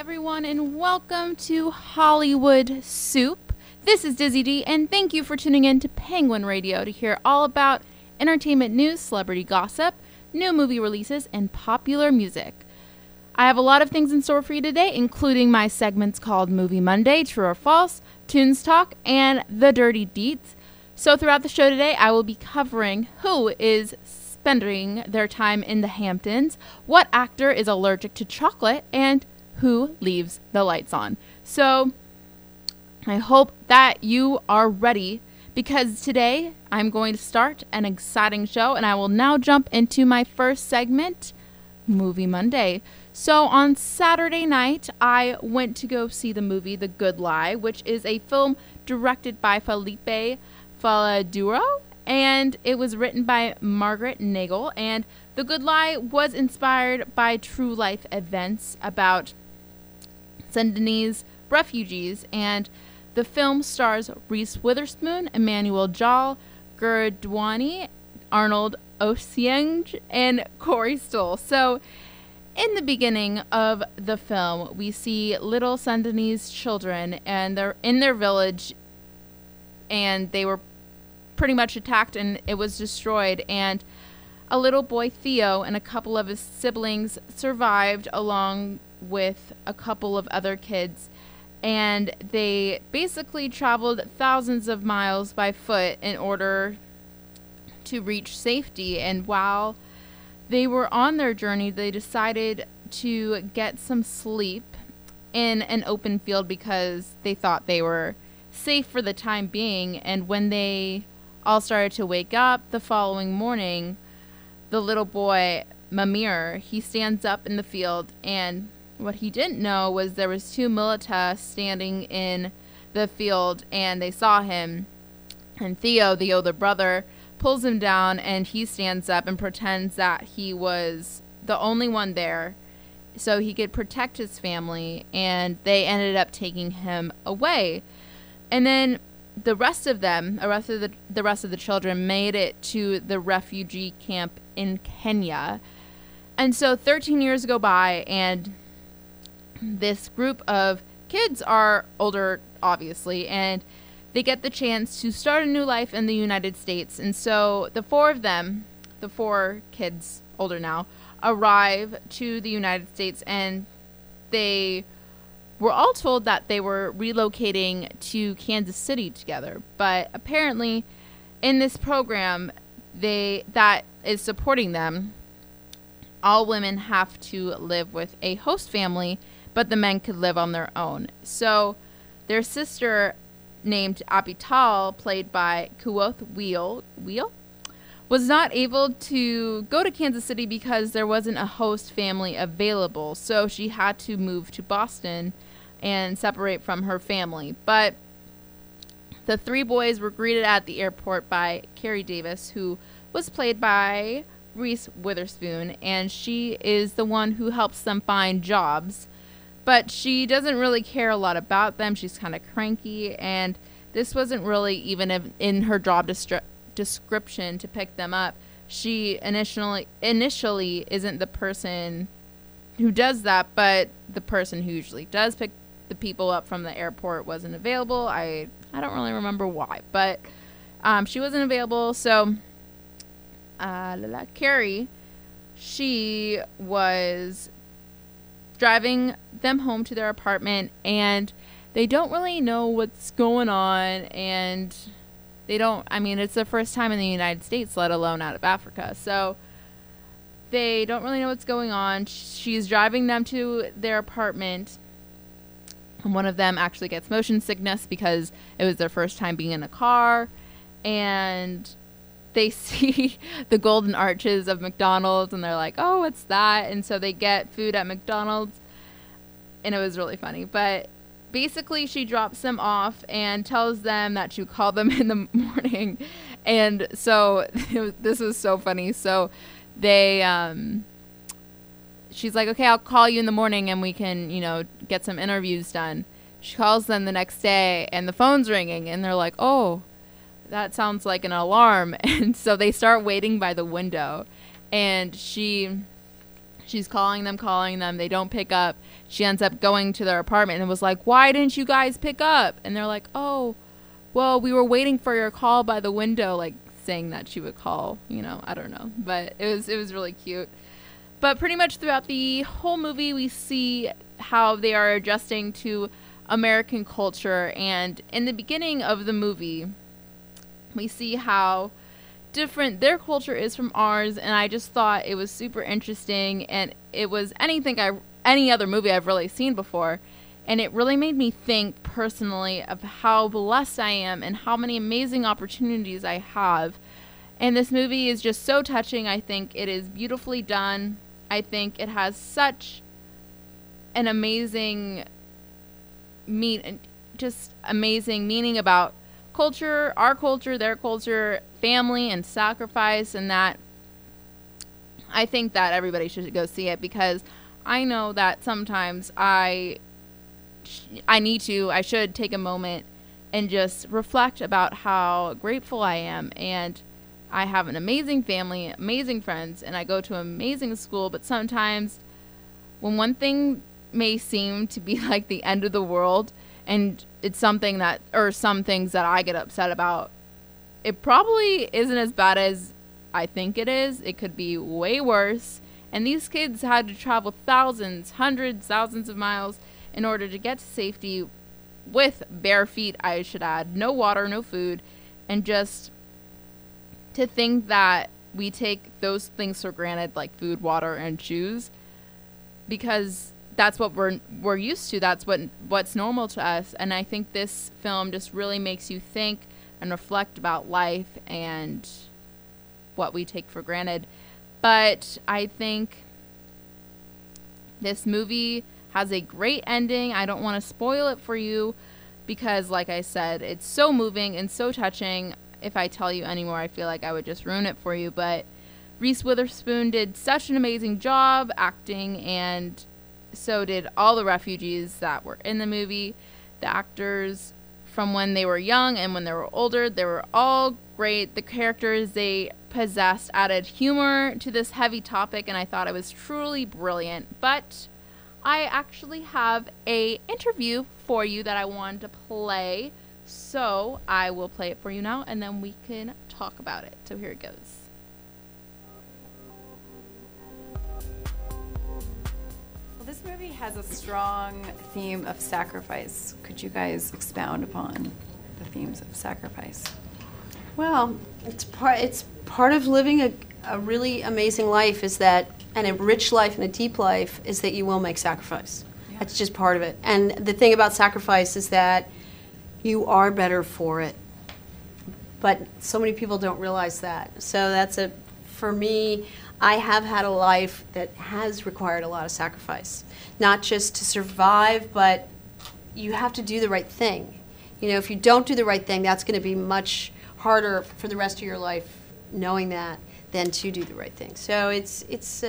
everyone, and welcome to Hollywood Soup. This is Dizzy D, and thank you for tuning in to Penguin Radio to hear all about entertainment news, celebrity gossip, new movie releases, and popular music. I have a lot of things in store for you today, including my segments called Movie Monday, True or False, Tunes Talk, and The Dirty Deets. So throughout the show today, I will be covering who is spending their time in the Hamptons, what actor is allergic to chocolate, and who leaves the lights on. So I hope that you are ready, because today I'm going to start an exciting show, and I will now jump into my first segment, Movie Monday. So on Saturday night, I went to go see the movie The Good Lie, which is a film directed by Felipe Faladuro, and it was written by Margaret Nagel. And The Good Lie was inspired by true life events about Sudanese refugees, and the film stars Reese Witherspoon, Emmanuel Jal, Gurdwani, Arnold Oceange, and Corey Stoll. So in the beginning of the film, we see little Sudanese children, and they're in their village, and they were pretty much attacked, and it was destroyed. And a little boy, Theo, and a couple of his siblings survived along with a couple of other kids. And they basically traveled thousands of miles by foot in order to reach safety. And while they were on their journey, they decided to get some sleep in an open field because they thought they were safe for the time being. And when they all started to wake up the following morning, the little boy, Mamir, he stands up in the field, and what he didn't know was there was two militia standing in the field, and they saw him. And Theo, the older brother, pulls him down, and he stands up and pretends that he was the only one there so he could protect his family, and they ended up taking him away. And then the rest of the children made it to the refugee camp in Kenya. And so 13 years go by, and this group of kids are older, obviously, and they get the chance to start a new life in the United States. And so the four of them, the four kids, older now, arrive to the United States, and they were all told that they were relocating to Kansas City together. But apparently in this program that is supporting them, all women have to live with a host family, but the men could live on their own. So their sister, named Abital, played by Kuoth Wheel, was not able to go to Kansas City because there wasn't a host family available. So she had to move to Boston and separate from her family. But the three boys were greeted at the airport by Carrie Davis, who was played by Reese Witherspoon, and she is the one who helps them find jobs. But she doesn't really care a lot about them. She's kind of cranky, and this wasn't really even in her job description to pick them up. She initially isn't the person who does that, but the person who usually does pick the people up from the airport wasn't available. I don't really remember why, but she wasn't available. So Carrie, she was driving them home to their apartment, and they don't really know what's going on, and it's their first time in the United States, let alone out of Africa. So they don't really know what's going on. She's driving them to their apartment, and one of them actually gets motion sickness because it was their first time being in a car, and they see the golden arches of McDonald's, and they're like, oh, what's that? And so they get food at McDonald's, and it was really funny. But basically, she drops them off and tells them that she'll call them in the morning. And so this was so funny. So she's like, okay, I'll call you in the morning and we can, get some interviews done. She calls them the next day, and the phone's ringing, and they're like, oh, that sounds like an alarm. And so they start waiting by the window, and she She's calling them. They don't pick up. She ends up going to their apartment and was like, "Why didn't you guys pick up?" And they're like, "Oh, well, we were waiting for your call by the window," like saying that she would call, I don't know. But it was really cute. But pretty much throughout the whole movie, we see how they are adjusting to American culture. And in the beginning of the movie, we see how different their culture is from ours, and I just thought it was super interesting, and it was any other movie I've really seen before, and it really made me think personally of how blessed I am and how many amazing opportunities I have. And this movie is just so touching. I think it is beautifully done. I think it has such an amazing meaning about culture, our culture, their culture, family, and sacrifice, and that I think that everybody should go see it, because I know that sometimes I should take a moment and just reflect about how grateful I am, and I have an amazing family, amazing friends, and I go to an amazing school, but sometimes when one thing may seem to be like the end of the world, and it's some things that I get upset about, it probably isn't as bad as I think it is. It could be way worse. And these kids had to travel hundreds, thousands of miles in order to get to safety with bare feet, I should add. No water, no food. And just to think that we take those things for granted, like food, water, and shoes, because that's what we're used to. That's what's normal to us. And I think this film just really makes you think and reflect about life and what we take for granted. But I think this movie has a great ending. I don't want to spoil it for you because, like I said, it's so moving and so touching. If I tell you anymore, I feel like I would just ruin it for you. But Reese Witherspoon did such an amazing job acting, and so did all the refugees that were in the movie. The actors from when they were young and when they were older, they were all great. The characters they possessed added humor to this heavy topic, and I thought it was truly brilliant. But I actually have a interview for you that I wanted to play, so I will play it for you now, and then we can talk about it. So here it goes. This movie has a strong theme of sacrifice. Could you guys expound upon the themes of sacrifice? Well, it's part of living a really amazing life, is that, and a rich life and a deep life, is that you will make sacrifice. Yeah. That's just part of it. And the thing about sacrifice is that you are better for it. But so many people don't realize that. So for me, I have had a life that has required a lot of sacrifice. Not just to survive, but you have to do the right thing. You know, if you don't do the right thing, that's going to be much harder for the rest of your life, knowing that, than to do the right thing. So it's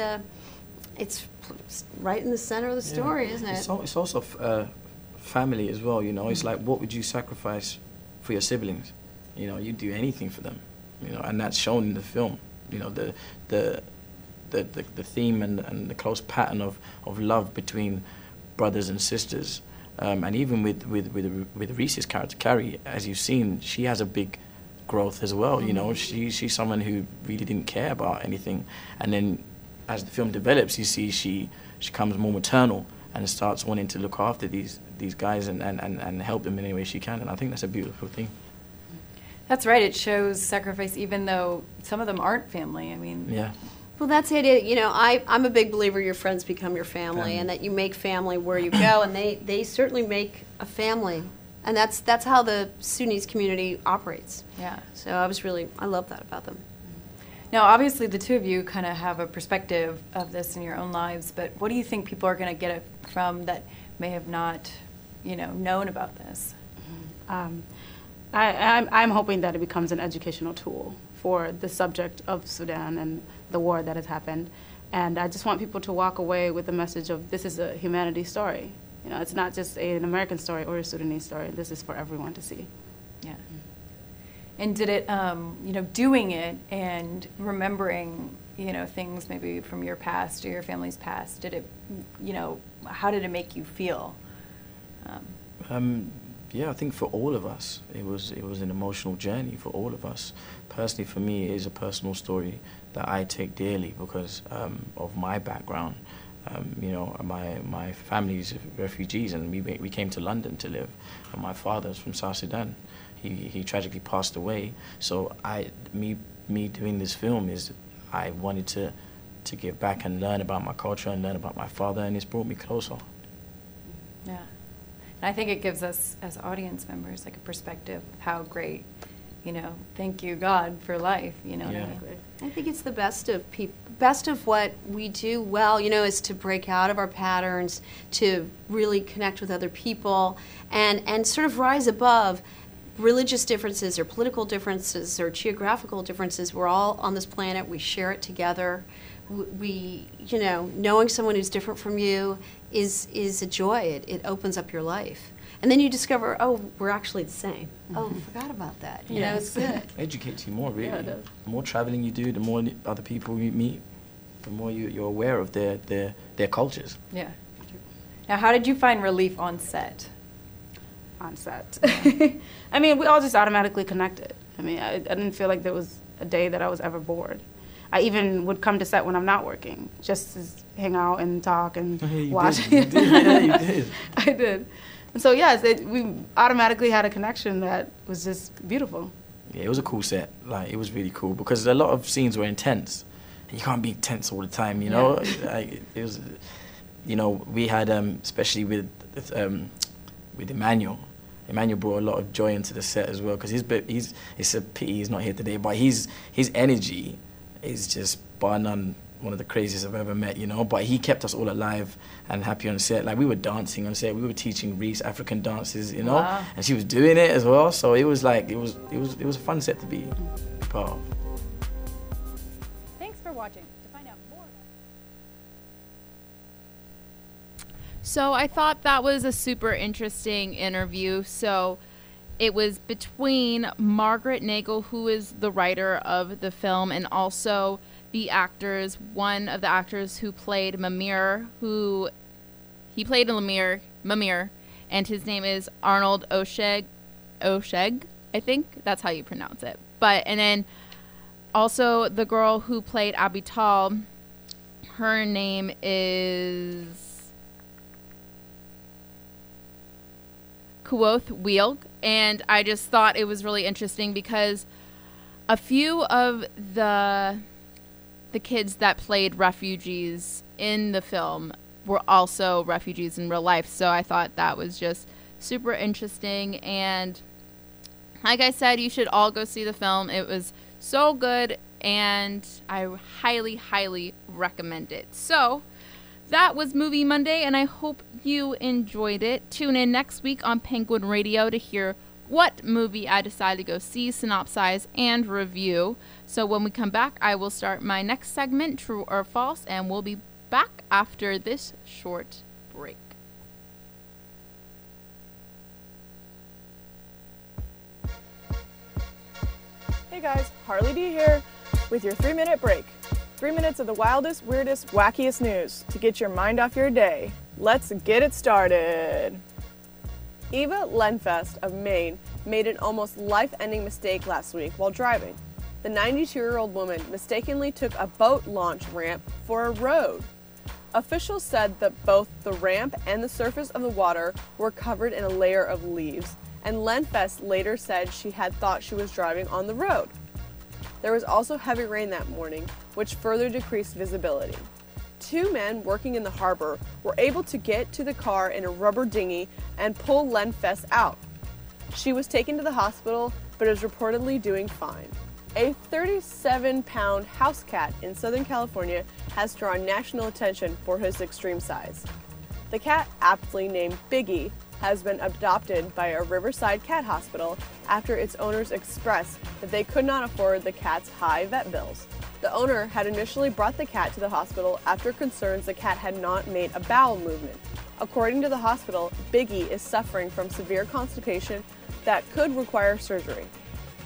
right in the center of the story, isn't it? It's also family as well. You know, it's like, what would you sacrifice for your siblings? You know, you'd do anything for them. You know, and that's shown in the film. You know, the theme and the close pattern of love between brothers and sisters, and even with Reese's character Carrie, as you've seen, she has a big growth as well. You know, she's someone who really didn't care about anything, and then as the film develops, you see she becomes more maternal and starts wanting to look after these guys and help them in any way she can, and I think that's a beautiful thing. That's right. It shows sacrifice even though some of them aren't family. I mean, yeah. Well, that's it. You know, I'm a big believer your friends become your family, and that you make family where you go, and they certainly make a family. And that's how the Sudanese community operates. Yeah. So I love that about them. Now, obviously, the two of you kind of have a perspective of this in your own lives, but what do you think people are going to get it from that may have not, known about this? I'm hoping that it becomes an educational tool for the subject of Sudan and the war that has happened. And I just want people to walk away with the message of this is a humanity story. You know, it's not just an American story or a Sudanese story. This is for everyone to see. Yeah. And did it, doing it and remembering things maybe from your past or your family's past? Did it, how did it make you feel? Yeah, I think for all of us, it was an emotional journey for all of us. Personally, for me, it is a personal story that I take dearly because of my background. My family's refugees, and we came to London to live. And my father's from South Sudan. He tragically passed away. So me doing this film is I wanted to give back and learn about my culture and learn about my father, and it's brought me closer. Yeah. And I think it gives us, as audience members, like a perspective of how great, thank you, God, for life, Yeah. what I mean? I think it's the best of what we do well, is to break out of our patterns, to really connect with other people, and sort of rise above religious differences or political differences or geographical differences. We're all on this planet. We share it together. We knowing someone who's different from you is a joy. It opens up your life. And then you discover, oh, we're actually the same. Oh, I forgot about that. It's good. Educates you more, really. Yeah, it does. The more traveling you do, the more other people you meet, the more you're aware of their cultures. Yeah. Now, how did you find relief on set? On set. I mean, we all just automatically connected. I mean, I didn't feel like there was a day that I was ever bored. I even would come to set when I'm not working, just to hang out and talk and watch. You did. I did. And so, yes, we automatically had a connection that was just beautiful. Yeah, it was a cool set. Like, it was really cool because a lot of scenes were intense. And you can't be tense all the time, Like, it was, we had, especially with Emmanuel. Emmanuel brought a lot of joy into the set as well because it's a pity he's not here today, but his energy is just bar none one of the craziest I've ever met, But he kept us all alive and happy on set. Like, we were dancing on set. We were teaching Reese African dances, Wow. And she was doing it as well. So it was like it was a fun set to be part of. Thanks for watching. To find out more. So I thought that was a super interesting interview. So it was between Margaret Nagle, who is the writer of the film, and also the actors. One of the actors who played Mimir, he played Mimir, and his name is Arnold Osheg, I think that's how you pronounce it. And then also the girl who played Abital, her name is Kuoth Wielg, and I just thought it was really interesting because a few of the kids that played refugees in the film were also refugees in real life, so I thought that was just super interesting. And like I said, you should all go see the film. It was so good, and I highly, highly recommend it. So that was Movie Monday, and I hope you enjoyed it. Tune in next week on Penguin Radio to hear what movie I decided to go see, synopsize, and review. So when we come back, I will start my next segment, True or False, and we'll be back after this short break. Hey guys, Harley D here with your 3-minute break. 3 minutes of the wildest, weirdest, wackiest news to get your mind off your day. Let's get it started. Eva Lenfest of Maine made an almost life-ending mistake last week while driving. The 92-year-old woman mistakenly took a boat launch ramp for a road. Officials said that both the ramp and the surface of the water were covered in a layer of leaves, and Lenfest later said she had thought she was driving on the road. There was also heavy rain that morning, which further decreased visibility. 2 men working in the harbor were able to get to the car in a rubber dinghy and pull Lenfest out. She was taken to the hospital, but is reportedly doing fine. A 37-pound house cat in Southern California has drawn national attention for his extreme size. The cat, aptly named Biggie, has been adopted by a Riverside cat hospital after its owners expressed that they could not afford the cat's high vet bills. The owner had initially brought the cat to the hospital after concerns the cat had not made a bowel movement. According to the hospital, Biggie is suffering from severe constipation that could require surgery.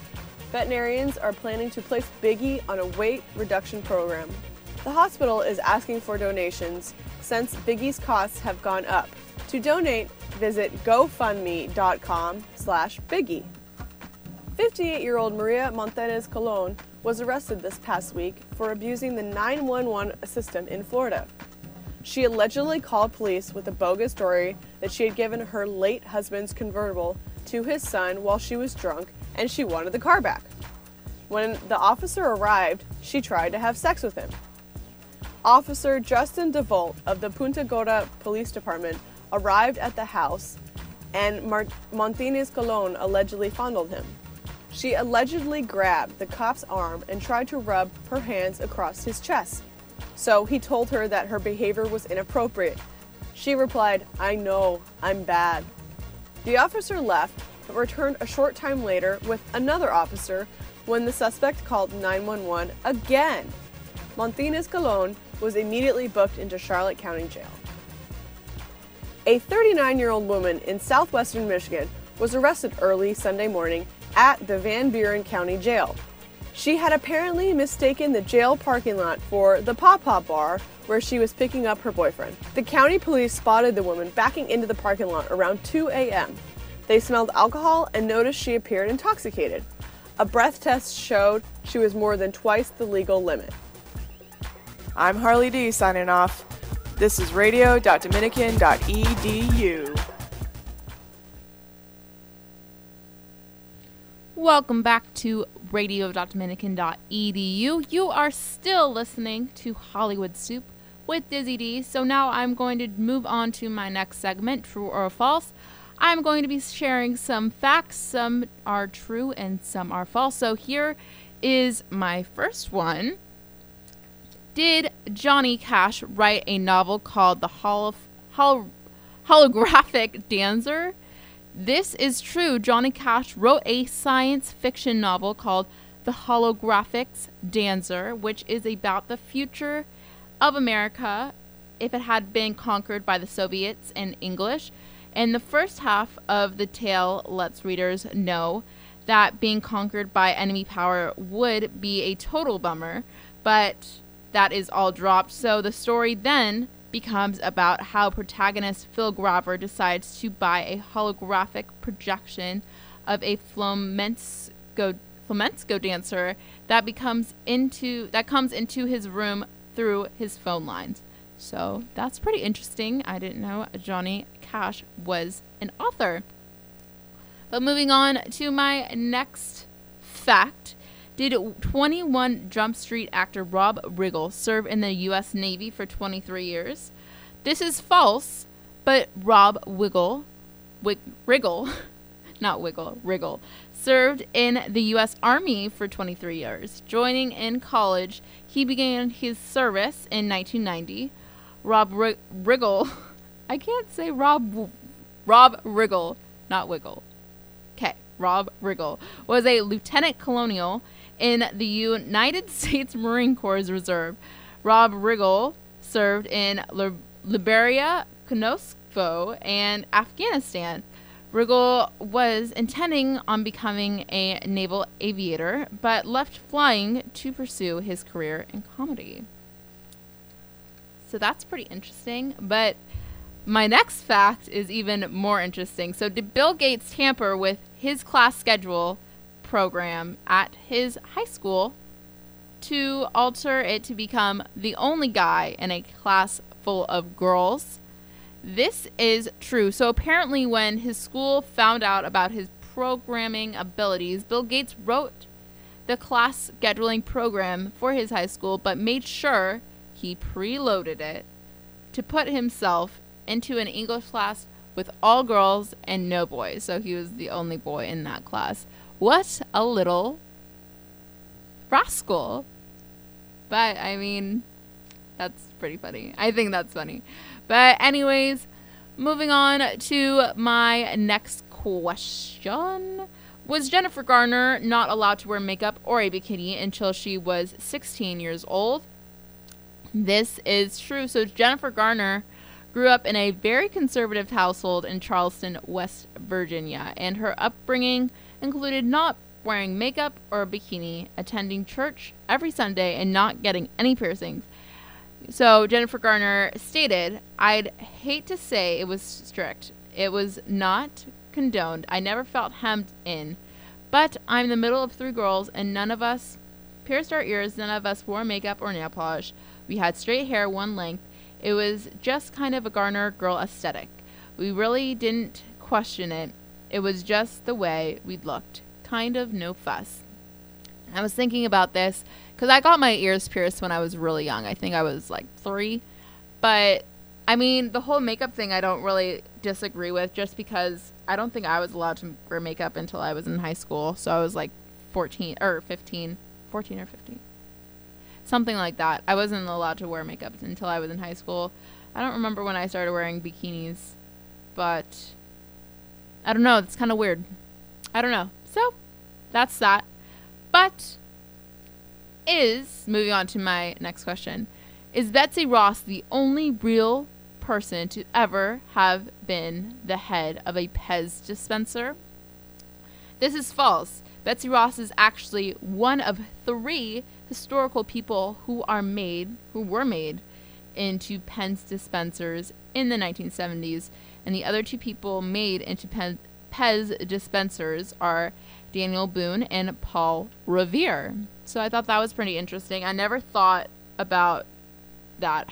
Veterinarians are planning to place Biggie on a weight reduction program. The hospital is asking for donations since Biggie's costs have gone up. To donate, visit gofundme.com/Biggie. 58-year-old Maria Montanez Colon was arrested this past week for abusing the 911 system in Florida. She allegedly called police with a bogus story that she had given her late husband's convertible to his son while she was drunk and she wanted the car back. When the officer arrived, she tried to have sex with him. Officer Justin DeVolt of the Punta Gorda Police Department arrived at the house and Montanez Colon allegedly fondled him. She allegedly grabbed the cop's arm and tried to rub her hands across his chest. So he told her that her behavior was inappropriate. She replied, "I know, I'm bad." The officer left, but returned a short time later with another officer when the suspect called 911 again. Montanez Colon was immediately booked into Charlotte County Jail. A 39-year-old woman in southwestern Michigan was arrested early Sunday morning at the Van Buren County Jail. She had apparently mistaken the jail parking lot for the Pawpaw Bar where she was picking up her boyfriend. The county police spotted the woman backing into the parking lot around 2 a.m. They smelled alcohol and noticed she appeared intoxicated. A breath test showed she was more than twice the legal limit. I'm Harley D signing off. This is radio.dominican.edu. Welcome back to radio.dominican.edu. You are still listening to Hollywood Soup with Dizzy D. So now I'm going to move on to my next segment, True or False. I'm going to be sharing some facts. Some are true and some are false. So here is my first one. Did Johnny Cash write a novel called The Holographic Dancer? This is true. Johnny Cash wrote a science fiction novel called The Holographic Dancer, which is about the future of America if it had been conquered by the Soviets in English. And the first half of the tale lets readers know that being conquered by enemy power would be a total bummer, but that is all dropped. So the story then becomes about how protagonist Phil Graver decides to buy a holographic projection of a flamenco dancer that comes into his room through his phone lines. So that's pretty interesting. I didn't know Johnny Cash was an author. But moving on to my next fact. Did 21 Jump Street actor Rob Riggle serve in the U.S. Navy for 23 years? This is false, but Rob Riggle served in the U.S. Army for 23 years. Joining in college, he began his service in 1990. Rob Riggle, I can't say Rob Riggle, not Wiggle. Okay, Rob Riggle was a lieutenant colonel in the United States Marine Corps Reserve. Rob Riggle served in Liberia, Kosovo, and Afghanistan. Riggle was intending on becoming a naval aviator, but left flying to pursue his career in comedy. So that's pretty interesting, but my next fact is even more interesting. So did Bill Gates tamper with his class schedule program at his high school to alter it to become the only guy in a class full of girls? This is true. So apparently when his school found out about his programming abilities, Bill Gates wrote the class scheduling program for his high school, but made sure he preloaded it to put himself into an English class with all girls and no boys. So he was the only boy in that class. What a little rascal. But, I mean, that's pretty funny. I think that's funny. But anyways, moving on to my next question. Was Jennifer Garner not allowed to wear makeup or a bikini until she was 16 years old? This is true. So Jennifer Garner grew up in a very conservative household in Charleston, West Virginia, and her upbringing included not wearing makeup or a bikini, attending church every Sunday, and not getting any piercings. So Jennifer Garner stated, "I'd hate to say it was strict. It was not condoned. I never felt hemmed in. But I'm the middle of 3 girls, and none of us pierced our ears. None of us wore makeup or nail polish. We had straight hair, one length. It was just kind of a Garner girl aesthetic. We really didn't question it. It was just the way we looked. Kind of no fuss." I was thinking about this because I got my ears pierced when I was really young. I think I was like 3. But, I mean, the whole makeup thing I don't really disagree with, just because I don't think I was allowed to wear makeup until I was in high school. So I was like 14 or 15. Something like that. I wasn't allowed to wear makeup until I was in high school. I don't remember when I started wearing bikinis, but I don't know. It's kind of weird. I don't know. So that's that. But moving on to my next question, is Betsy Ross the only real person to ever have been the head of a Pez dispenser? This is false. Betsy Ross is actually one of 3 historical people who were made into Pez dispensers in the 1970s, and the other 2 people made into Pez dispensers are Daniel Boone and Paul Revere. So I thought that was pretty interesting. I never thought about that.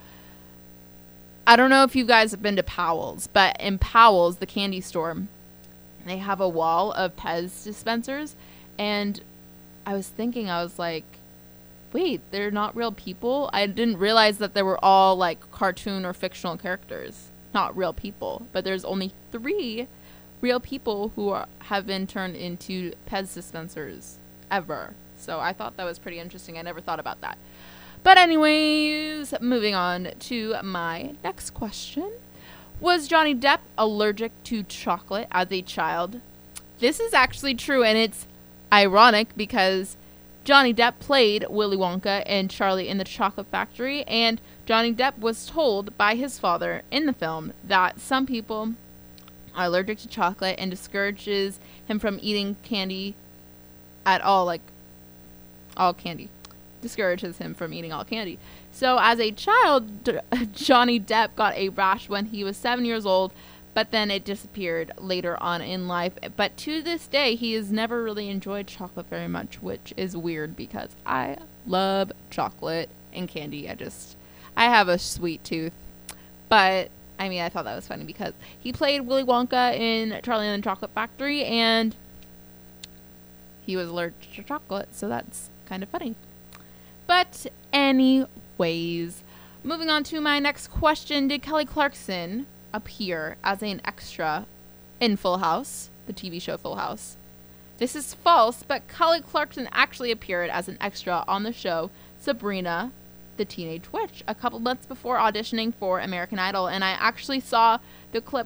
I don't know if you guys have been to Powell's, but in Powell's, the candy store, they have a wall of Pez dispensers, and I was like, wait, they're not real people? I didn't realize that they were all like cartoon or fictional characters, not real people. But there's only 3 real people who have been turned into Pez dispensers ever. So I thought that was pretty interesting. I never thought about that. But anyways, moving on to my next question. Was Johnny Depp allergic to chocolate as a child? This is actually true, and it's ironic because Johnny Depp played Willy Wonka and Charlie in the Chocolate Factory, and Johnny Depp was told by his father in the film that some people are allergic to chocolate and discourages him from eating candy at all, like all candy. Discourages him from eating all candy. So as a child, Johnny Depp got a rash when he was 7 years old, but then it disappeared later on in life. But to this day, he has never really enjoyed chocolate very much, which is weird because I love chocolate and candy. I have a sweet tooth. But, I mean, I thought that was funny because he played Willy Wonka in Charlie and the Chocolate Factory, and he was allergic to chocolate, so that's kind of funny. But anyways, moving on to my next question. Did Kelly Clarkson appear as an extra in Full House, the TV show Full House? This is false, but Kelly Clarkson actually appeared as an extra on the show Sabrina, the Teenage Witch, a couple months before auditioning for American Idol. And I actually saw the clip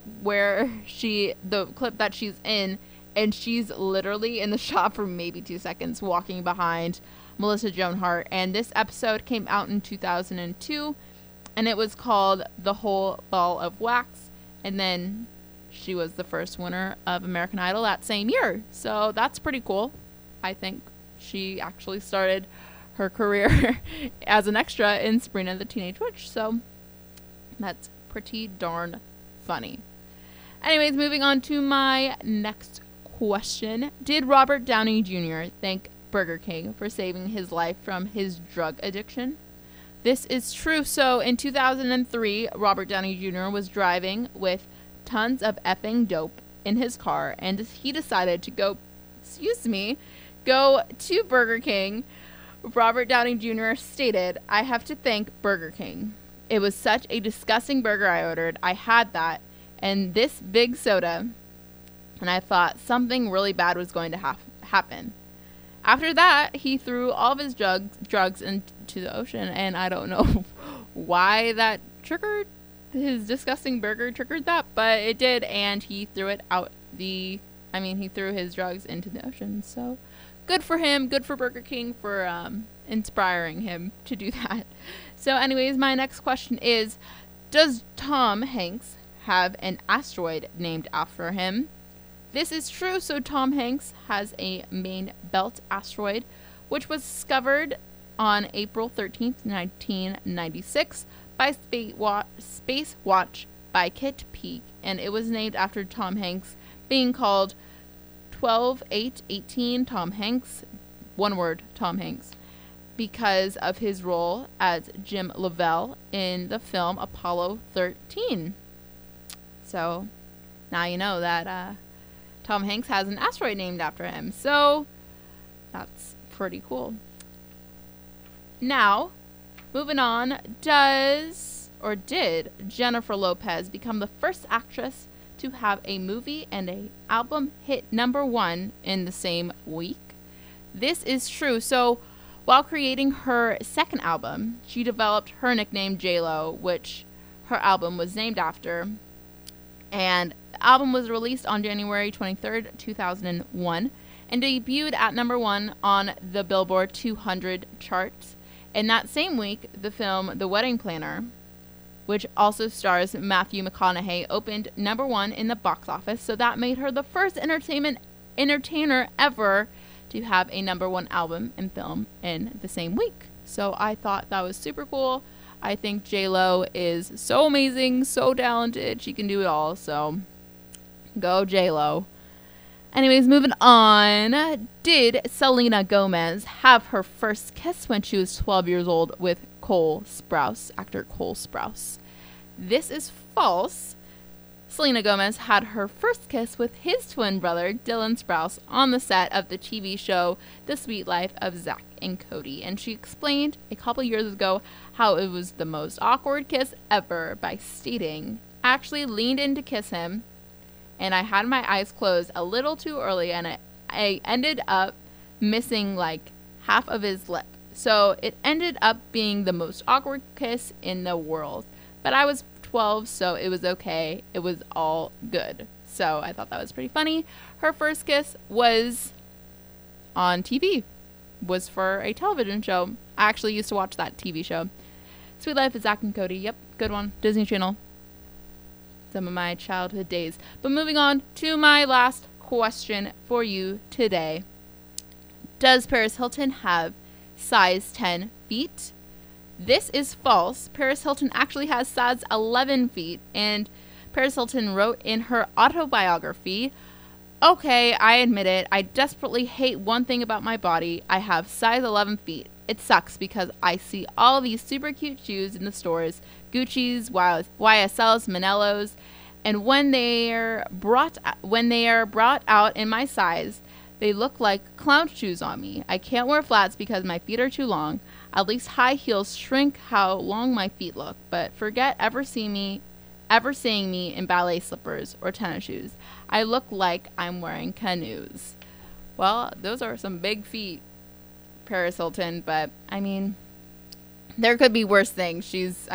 that she's in, and she's literally in the shot for maybe 2 seconds walking behind Melissa Joan Hart. And this episode came out in 2002, and it was called The Whole Ball of Wax. And then she was the first winner of American Idol that same year. So that's pretty cool. I think she actually started her career as an extra in Sabrina the Teenage Witch. So that's pretty darn funny. Anyways, moving on to my next question. Did Robert Downey Jr. thank Burger King for saving his life from his drug addiction? This is true. So in 2003, Robert Downey Jr. was driving with tons of effing dope in his car, and he decided to go to Burger King. Robert Downey Jr. stated, "I have to thank Burger King. It was such a disgusting burger I ordered. I had that and this big soda, and I thought something really bad was going to happen." After that, he threw all of his drugs into the ocean, and I don't know why that triggered his disgusting burger triggered that, but it did, and he threw he threw his drugs into the ocean. So good for him, good for Burger King for inspiring him to do that. So anyways, my next question is, does Tom Hanks have an asteroid named after him? This is true. So Tom Hanks has a main belt asteroid, which was discovered on April 13th, 1996 by Space Watch by Kit Peake, and it was named after Tom Hanks, being called 12818 Tom Hanks, one word, Tom Hanks, because of his role as Jim Lovell in the film Apollo 13. So now you know that Tom Hanks has an asteroid named after him. So that's pretty cool. Now, moving on, did Jennifer Lopez become the first actress to have a movie and an album hit #1 in the same week? This is true. So, while creating her second album, she developed her nickname J-Lo, which her album was named after. And the album was released on January 23rd, 2001, and debuted at #1 on the Billboard 200 charts. In that same week, the film The Wedding Planner, which also stars Matthew McConaughey, opened #1 in the box office. So that made her the first entertainer ever to have a #1 album and film in the same week. So I thought that was super cool. I think J-Lo is so amazing, so talented. She can do it all. So go J-Lo. Anyways, moving on. Did Selena Gomez have her first kiss when she was 12 years old with Cole Sprouse, actor Cole Sprouse? This is false. Selena Gomez had her first kiss with his twin brother, Dylan Sprouse, on the set of the TV show The Sweet Life of Zack and Cody. And she explained a couple years ago how it was the most awkward kiss ever by stating, "I actually leaned in to kiss him, and I had my eyes closed a little too early, and I ended up missing like half of his lip. So it ended up being the most awkward kiss in the world. But I was 12, so it was okay. It was all good." So I thought that was pretty funny. Her first kiss was on TV, was for a television show. I actually used to watch that TV show. Sweet Life of Zack and Cody. Yep, good one. Disney Channel. Some of my childhood days. But moving on to my last question for you today. Does Paris Hilton have size 10 feet? This is false. Paris Hilton actually has size 11 feet, and Paris Hilton wrote in her autobiography, "Okay, I admit it. I desperately hate one thing about my body. I have size 11 feet. It sucks because I see all these super cute shoes in the stores, Gucci's, YSL's, Manelo's, and when they are brought out in my size, they look like clown shoes on me. I can't wear flats because my feet are too long. At least high heels shrink how long my feet look, but forget ever seeing me in ballet slippers or tennis shoes. I look like I'm wearing canoes." Well, those are some big feet, Paris Hilton, but I mean, there could be worse things. She's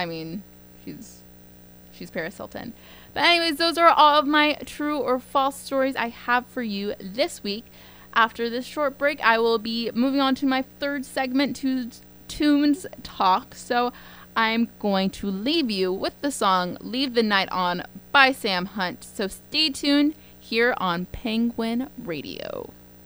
Paris Hilton. But anyways, those are all of my true or false stories I have for you this week. After this short break, I will be moving on to my third segment, Tunes Talk. So I'm going to leave you with the song Leave the Night On by Sam Hunt. So stay tuned here on Penguin Radio.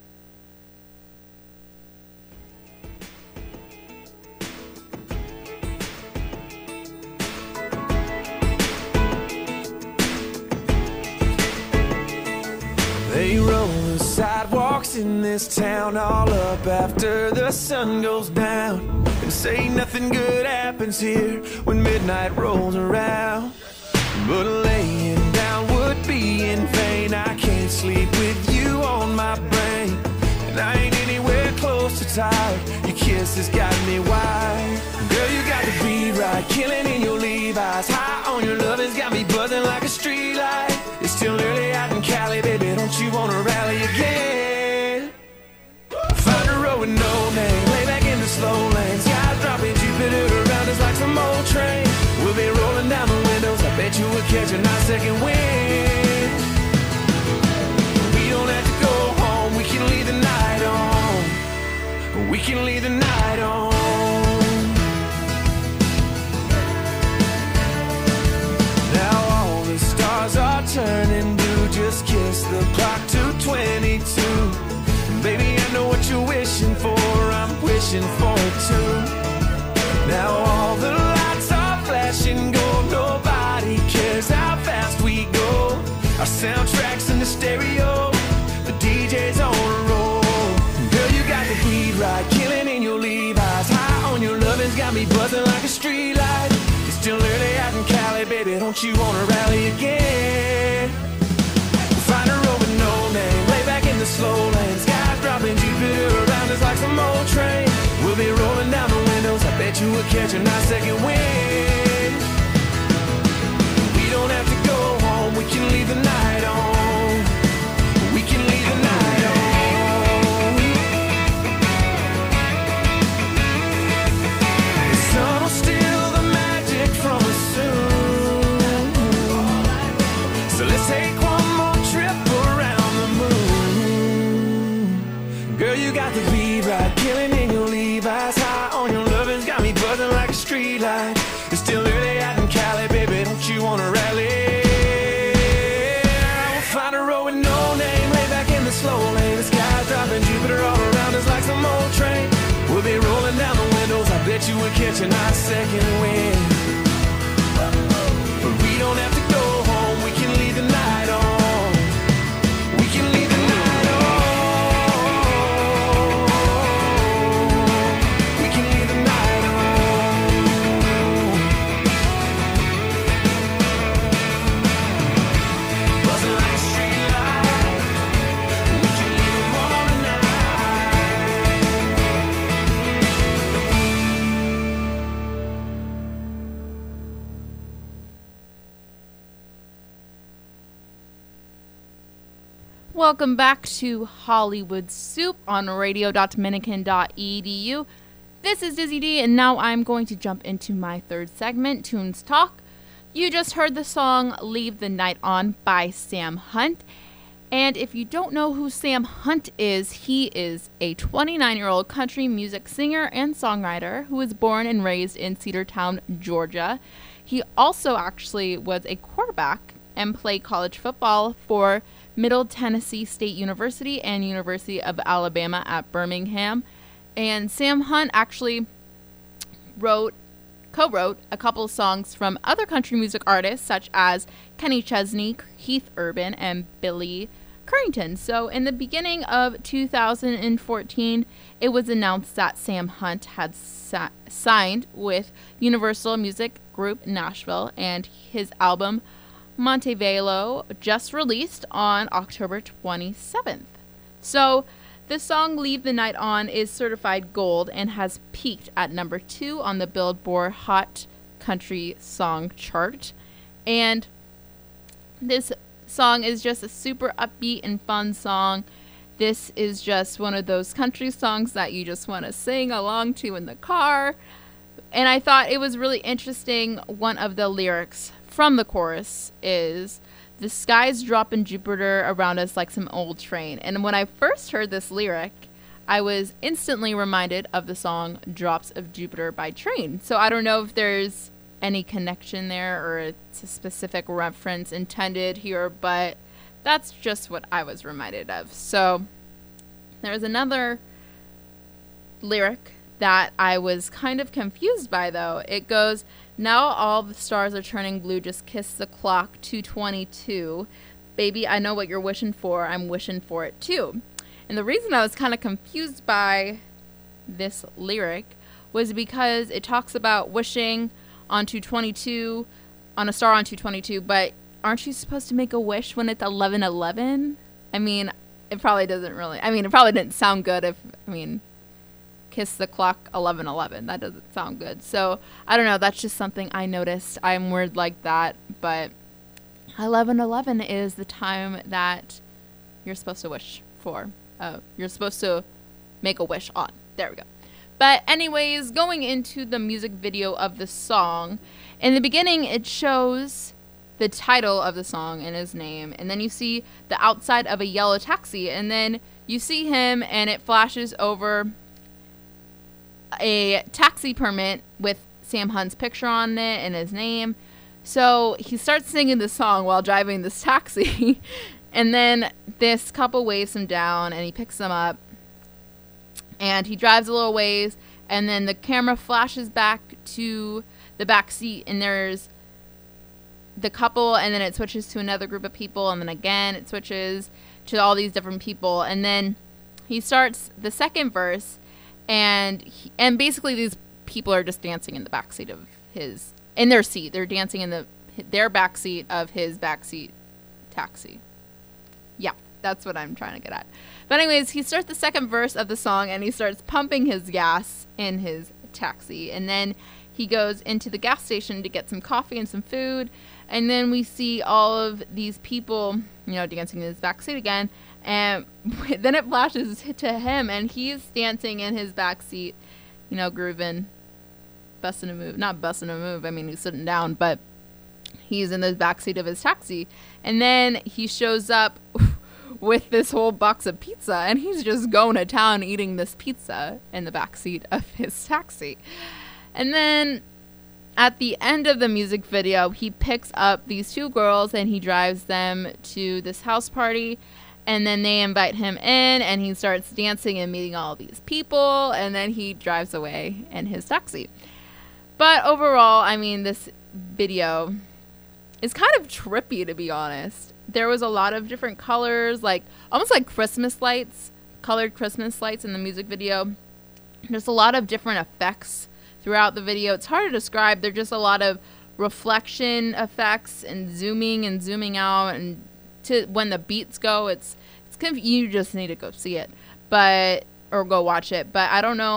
They roll the sidewalks in this town all up after the sun goes down, and say nothing good happens here when midnight rolls around. But laying down would be in vain. I can't sleep with you on my brain, and I ain't anywhere close to tired. Your kiss has got me wired. Girl, you got the beat right, killing in your Levi's. High on your love has got me buzzing like a street light. It's still early out in Cali, baby, don't you wanna rally again? Find a road with no name, lay back in the slow lane. Sky dropping, Jupiter around us like some old train. We'll be rolling down the windows, I bet you we'll catch a nice second wind. We don't have to go home, we can leave the night on. We can leave the night on. Now all the stars are turning blue, just kiss the clock to wishing for it too. Now all the lights are flashing gold, nobody cares how fast we go. Our soundtrack's in the stereo, the DJ's on a roll. Girl, you got the beat right, killing in your Levi's. High on your lovin's got me buzzing like a street light. It's still early out in Cali, baby, don't you wanna rally again? Find a road with no name, lay back in the slow lane. Skies dropping, Jupiter around us like some old train. We'll be rolling down the windows, I bet you we'll catch a nice second wind. We don't have to go home, we can leave the night on. We can leave the night on. The sun will steal the magic from us soon. So let's take one more trip around the moon. Girl, you got the beat right, killing in your Levi's. High on your lovin's got me buzzing like a street light. It's still early out in Cali, baby, don't you wanna rally? We'll find a road with no name, lay back in the slow lane. The sky's dropping, Jupiter all around us like some old train. We'll be rolling down the windows, I bet you we'll catch a nice second wind. But we don't have to go home, we can leave the night on. We can leave the night on. We can leave the night on. Buzzing like a street light. We can leave them all tonight. Welcome back to Hollywood Soup on radio.dominican.edu. This is Dizzy D, and now I'm going to jump into my third segment, Tunes Talk. You just heard the song Leave the Night On by Sam Hunt. And if you don't know who Sam Hunt is, he is a 29-year-old country music singer and songwriter who was born and raised in Cedartown, Georgia. He also actually was a quarterback and played college football for Middle Tennessee State University and University of Alabama at Birmingham. And Sam Hunt actually co-wrote a couple songs from other country music artists such as Kenny Chesney, Keith Urban, and Billy Currington. So in the beginning of 2014, it was announced that Sam Hunt had signed with Universal Music Group Nashville, and his album Montevelo just released on October 27th. So the song Leave the Night On is certified gold and has peaked at number 2 on the Billboard Hot Country Song chart. And this song is just a super upbeat and fun song. This is just one of those country songs that you just want to sing along to in the car. And I thought it was really interesting. One of the lyrics from the chorus is, "The skies drop in Jupiter around us like some old train." And when I first heard this lyric, I was instantly reminded of the song Drops of Jupiter by Train. So I don't know if there's any connection there or it's a specific reference intended here, but that's just what I was reminded of. So there's another lyric that I was kind of confused by, though. It goes, "Now all the stars are turning blue, just kiss the clock, 2:22. Baby, I know what you're wishing for, I'm wishing for it too." And the reason I was kind of confused by this lyric was because it talks about wishing on 2:22, on a star on 2:22, but aren't you supposed to make a wish when it's 11:11? I mean, it probably doesn't really, it probably didn't sound good if, kiss the clock 11:11. That doesn't sound good. So I don't know. That's just something I noticed. I'm weird like that. But 11:11 is the time that you're supposed to wish for. You're supposed to make a wish on. There we go. But anyways, going into the music video of the song, in the beginning it shows the title of the song and his name, and then you see the outside of a yellow taxi, and then you see him and it flashes over a taxi permit with Sam Hunt's picture on it and his name. So he starts singing the song while driving this taxi, and then this couple waves him down and he picks him up and he drives a little ways And then the camera flashes back to the back seat, and there's the couple, and then it switches to another group of people, and then again it switches to all these different people. And then he starts the second verse, and basically these people are just dancing in the backseat of in their seat. They're dancing in their backseat of his backseat taxi. Yeah, that's what I'm trying to get at. But anyways, he starts the second verse of the song, and he starts pumping his gas in his taxi. And then he goes into the gas station to get some coffee and some food. And then we see all of these people, dancing in his backseat again. And then it flashes to him, and he's dancing in his backseat, grooving, busting a move. Not busting a move. I mean, he's sitting down, but he's in the backseat of his taxi. And then he shows up with this whole box of pizza, and he's just going to town eating this pizza in the backseat of his taxi. And then at the end of the music video, he picks up these two girls and he drives them to this house party, and then they invite him in, and he starts dancing and meeting all these people, and then he drives away in his taxi. But overall, I mean, this video is kind of trippy, to be honest. There was a lot of different colors, almost like Christmas lights, colored Christmas lights in the music video. There's a lot of different effects throughout the video. It's hard to describe. There's just a lot of reflection effects and zooming out, and when the beats go, it's kind of, you just need to go see it, or go watch it. But I don't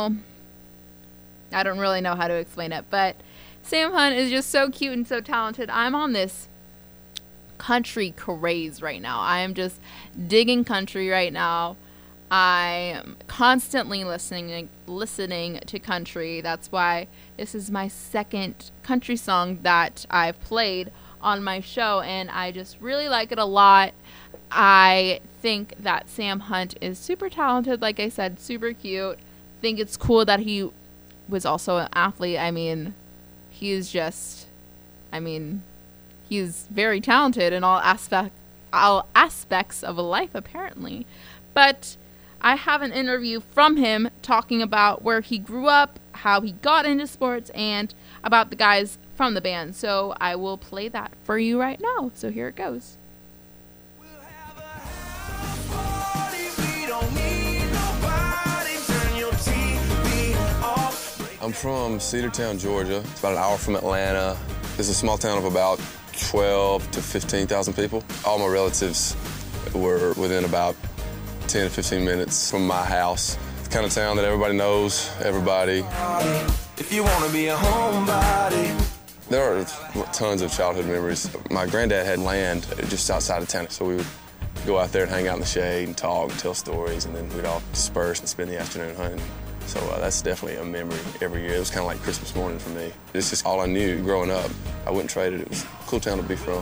really know how to explain it. But Sam Hunt is just so cute and so talented. I'm on this country craze right now. I am just digging country right now. I'm constantly listening to country. That's why this is my second country song that I've played on my show, and I just really like it a lot. I think that Sam Hunt is super talented, like I said, super cute. I think it's cool that he was also an athlete. I mean, he's very talented in all aspects of life, apparently. But I have an interview from him talking about where he grew up, how he got into sports, and about the guys from the band. So I will play that for you right now. So here it goes. I'm from Cedartown, Georgia. It's about an hour from Atlanta. It's a small town of about 12 to 15,000 people. All my relatives were within about 10 to 15 minutes from my house. It's the kind of town that everybody knows everybody. If you want to be a homebody. There are tons of childhood memories. My granddad had land just outside of town, so we would go out there and hang out in the shade and talk and tell stories, and then we'd all disperse and spend the afternoon hunting. So that's definitely a memory every year. It was kind of like Christmas morning for me. It's just all I knew growing up. I wouldn't trade it. It was a cool town to be from.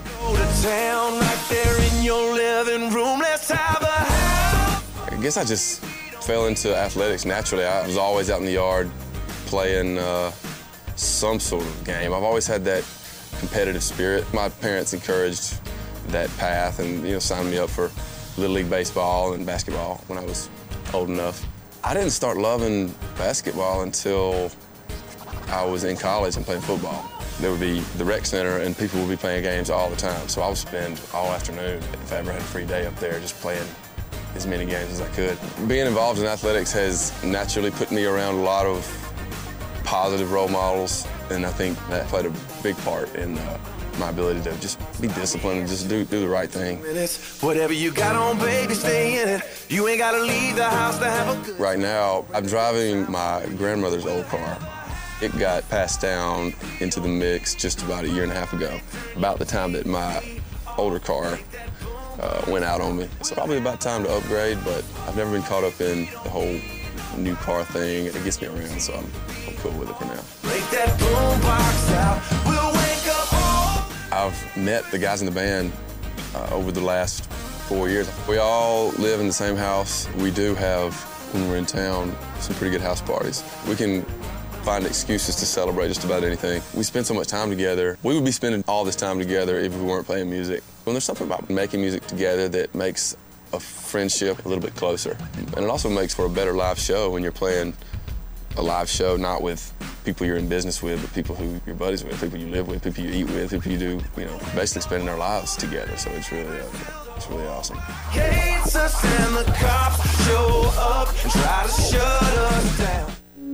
I guess I just fell into athletics naturally. I was always out in the yard playing some sort of game. I've always had that competitive spirit. My parents encouraged that path and signed me up for Little League baseball and basketball when I was old enough. I didn't start loving basketball until I was in college and playing football. There would be the rec center and people would be playing games all the time. So I would spend all afternoon, if I ever had a free day up there, just playing as many games as I could. Being involved in athletics has naturally put me around a lot of positive role models, and I think that played a big part in my ability to just be disciplined and just do the right thing. Whatever you got on, baby, stay in it. You ain't gotta leave the house to have a good. Right now, I'm driving my grandmother's old car. It got passed down into the mix just about a year and a half ago, about the time that my older car went out on me. It's probably about time to upgrade, but I've never been caught up in the whole new car thing. It gets me around, so I'm cool with it for now. Break that boom box out. We'll wake up all. I've met the guys in the band over the last 4 years. We all live in the same house. We do have, when we're in town, some pretty good house parties. We can find excuses to celebrate just about anything. We spend so much time together. We would be spending all this time together if we weren't playing music. When there's something about making music together that makes a friendship a little bit closer. And it also makes for a better live show when you're playing a live show, not with people you're in business with, but people who you're buddies with, people you live with, people you eat with, people you do, basically spending their lives together. So it's really awesome. Hates us and the cops show up and try to shut us down.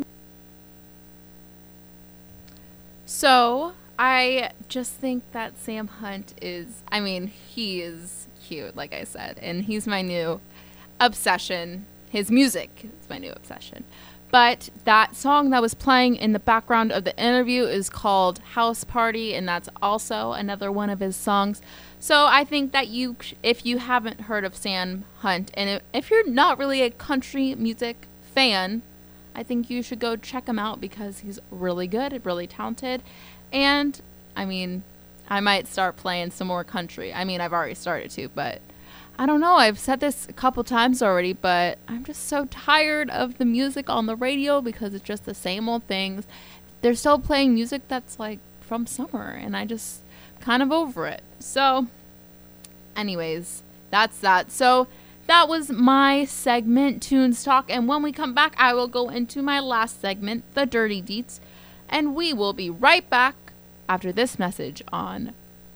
So I just think that Sam Hunt he is cute, like I said, and he's my new obsession. His music is my new obsession. But that song that was playing in the background of the interview is called House Party, and that's also another one of his songs. So I think that if you haven't heard of Sam Hunt, and if you're not really a country music fan, I think you should go check him out because he's really good, really talented. And, I might start playing some more country. I've already started to, but I don't know. I've said this a couple times already, but I'm just so tired of the music on the radio because it's just the same old things. They're still playing music that's like from summer, and I just kind of over it. So, anyways, that's that. So, that was my segment, Tunes Talk, and when we come back, I will go into my last segment, The Dirty Deets, and we will be right back after this message on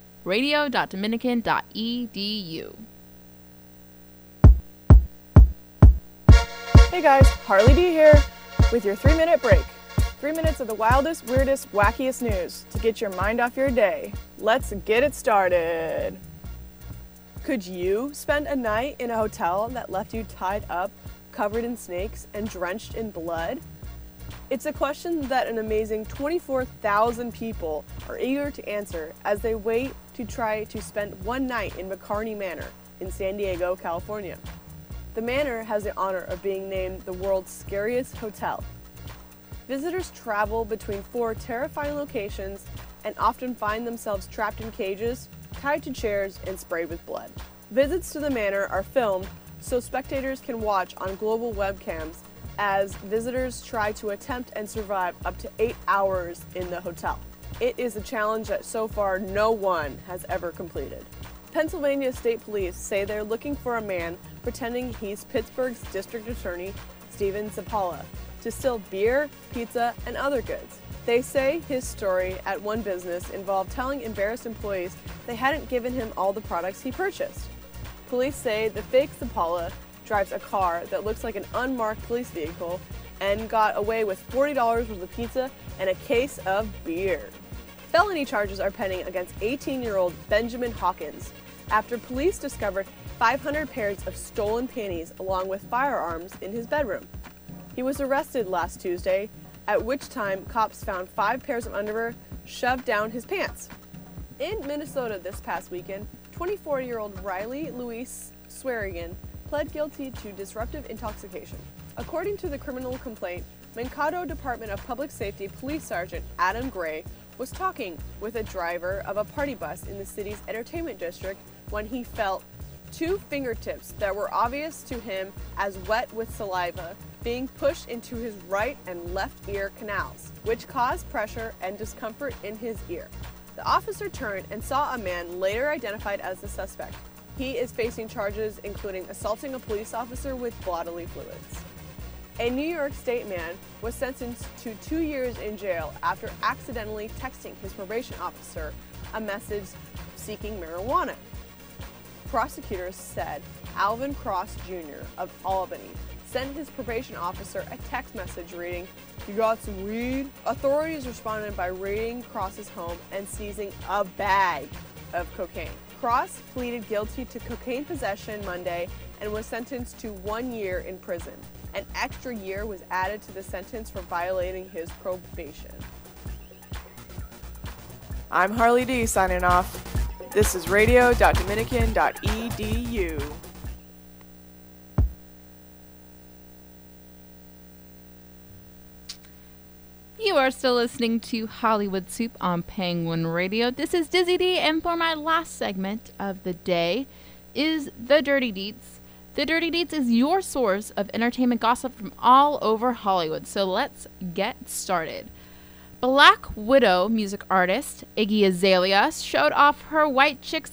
radio.dominican.edu. Hey guys, Harley D here with your 3-minute break. 3 minutes of the wildest, weirdest, wackiest news to get your mind off your day. Let's get it started. Could you spend a night in a hotel that left you tied up, covered in snakes, and drenched in blood? It's a question that an amazing 24,000 people are eager to answer as they wait to try to spend one night in McCarney Manor in San Diego, California. The manor has the honor of being named the world's scariest hotel. Visitors travel between 4 terrifying locations and often find themselves trapped in cages, tied to chairs, and sprayed with blood. Visits to the manor are filmed so spectators can watch on global webcams as visitors try to attempt and survive up to 8 hours in the hotel. It is a challenge that so far no one has ever completed. Pennsylvania State Police say they're looking for a man pretending he's Pittsburgh's district attorney, Steven Zappala, to steal beer, pizza, and other goods. They say his story at one business involved telling embarrassed employees they hadn't given him all the products he purchased. Police say the fake Zappala drives a car that looks like an unmarked police vehicle and got away with $40 worth of pizza and a case of beer. Felony charges are pending against 18-year-old Benjamin Hawkins after police discovered 500 pairs of stolen panties along with firearms in his bedroom. He was arrested last Tuesday, at which time cops found 5 pairs of underwear shoved down his pants. In Minnesota this past weekend, 24-year-old Riley Louise Swearigan pled guilty to disruptive intoxication. According to the criminal complaint, Mankato Department of Public Safety Police Sergeant Adam Gray was talking with a driver of a party bus in the city's entertainment district when he felt 2 fingertips that were obvious to him as wet with saliva being pushed into his right and left ear canals, which caused pressure and discomfort in his ear. The officer turned and saw a man later identified as the suspect. He is facing charges including assaulting a police officer with bodily fluids. A New York State man was sentenced to 2 years in jail after accidentally texting his probation officer a message seeking marijuana. Prosecutors said Alvin Cross Jr. of Albany sent his probation officer a text message reading, "You got some weed?" Authorities responded by raiding Cross's home and seizing a bag of cocaine. Cross pleaded guilty to cocaine possession Monday and was sentenced to 1 year in prison. An extra year was added to the sentence for violating his probation. I'm Harley D signing off. This is radio.dominican.edu. You are still listening to Hollywood Soup on Penguin Radio. This is Dizzy D, and for my last segment of the day is The Dirty Deets. The Dirty Deets is your source of entertainment gossip from all over Hollywood, so let's get started. Black Widow music artist Iggy Azalea showed off her White Chicks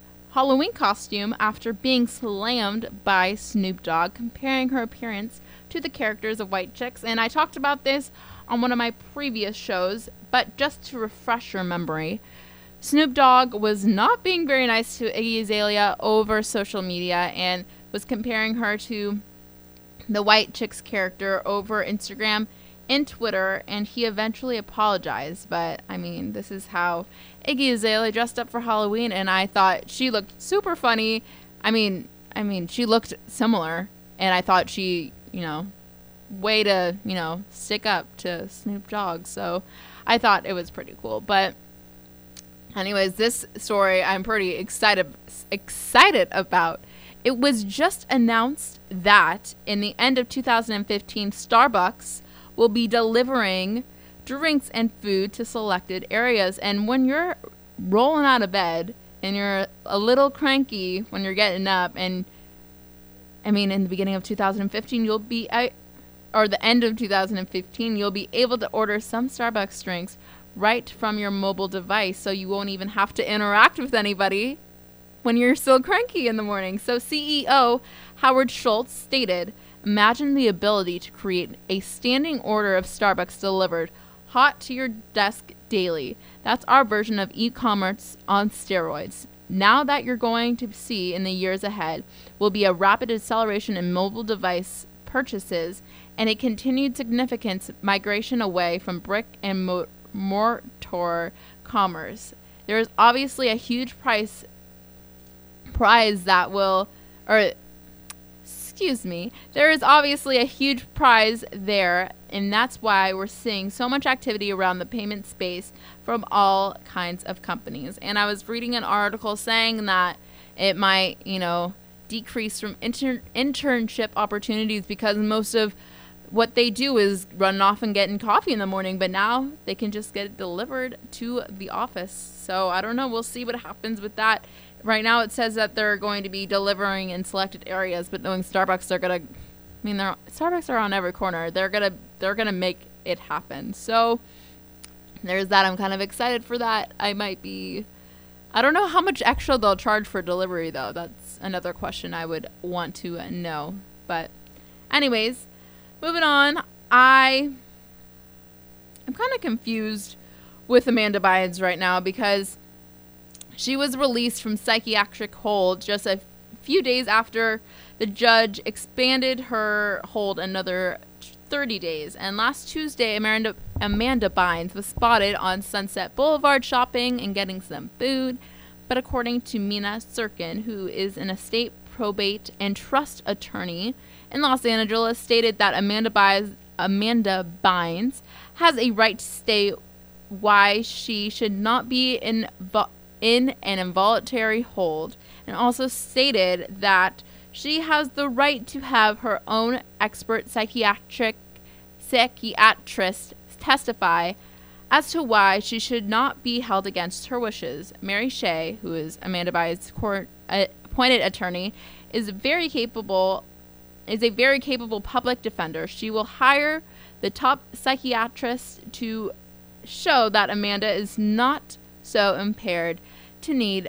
Halloween costume after being slammed by Snoop Dogg, comparing her appearance to the characters of White Chicks. And I talked about this on one of my previous shows, but just to refresh your memory, Snoop Dogg was not being very nice to Iggy Azalea over social media and was comparing her to the White Chicks character over Instagram and Twitter, and he eventually apologized. But I mean, this is how Iggy Azalea dressed up for Halloween, and I thought she looked super funny. I mean, she looked similar, and I thought she, way to, stick up to Snoop Dogg. So I thought it was pretty cool. But anyways, this story I'm pretty excited about. It was just announced that in the end of 2015, Starbucks will be delivering drinks and food to selected areas. And when you're rolling out of bed and you're a little cranky when you're getting up, and in the beginning of 2015, or the end of 2015, you'll be able to order some Starbucks drinks right from your mobile device, so you won't even have to interact with anybody when you're still cranky in the morning. So CEO Howard Schultz stated, "Imagine the ability to create a standing order of Starbucks delivered hot to your desk daily. That's our version of e-commerce on steroids. Now that you're going to see in the years ahead will be a rapid acceleration in mobile device purchases and a continued significant migration away from brick and mortar commerce. There is obviously a huge prize that will, there is obviously a huge prize there, and that's why we're seeing so much activity around the payment space from all kinds of companies." And I was reading an article saying that it might, decrease from internship opportunities because most of what they do is run off and getting coffee in the morning, but now they can just get it delivered to the office. So I don't know. We'll see what happens with that. Right now it says that they're going to be delivering in selected areas, but knowing Starbucks, Starbucks are on every corner. They're gonna make it happen. So there's that. I'm kind of excited for that. I don't know how much extra they'll charge for delivery though. That's another question I would want to know. But anyways, moving on. I'm kind of confused with Amanda Bynes right now because she was released from psychiatric hold just a few days after the judge expanded her hold another 30 days. And last Tuesday, Amanda Bynes was spotted on Sunset Boulevard shopping and getting some food. But according to Mina Sirkin, who is an estate probate and trust attorney in Los Angeles, stated that Amanda Bynes has a right to stay, why she should not be in an involuntary hold, and also stated that she has the right to have her own expert psychiatrist testify as to why she should not be held against her wishes. Mary Shea, who is Amanda Bynes' court-appointed attorney, is a very capable public defender. She will hire the top psychiatrist to show that Amanda is not so impaired to need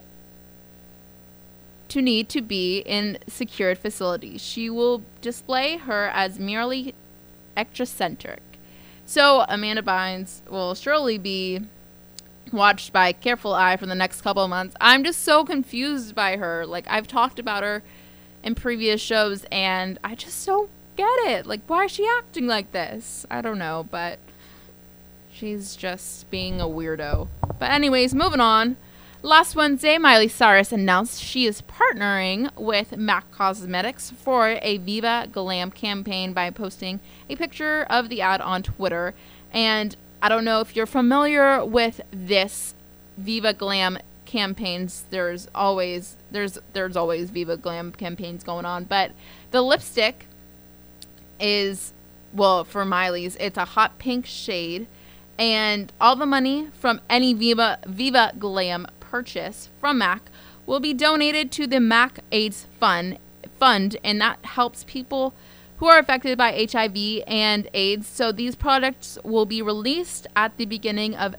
to be in secured facilities. She will display her as merely eccentric. So Amanda Bynes will surely be watched by a careful eye for the next couple of months. I'm just so confused by her. Like, I've talked about her in previous shows, and I just don't get it. Like, why is she acting like this? I don't know, but she's just being a weirdo. But anyways, moving on. Last Wednesday, Miley Cyrus announced she is partnering with MAC Cosmetics for a Viva Glam campaign by posting a picture of the ad on Twitter. And I don't know if you're familiar with this Viva Glam campaigns. There's always Viva Glam campaigns going on, but the lipstick is, well, for Miley's, it's a hot pink shade, and all the money from any Viva Glam purchase from MAC will be donated to the MAC AIDS Fund, and that helps people who are affected by HIV and AIDS. So these products will be released at the beginning of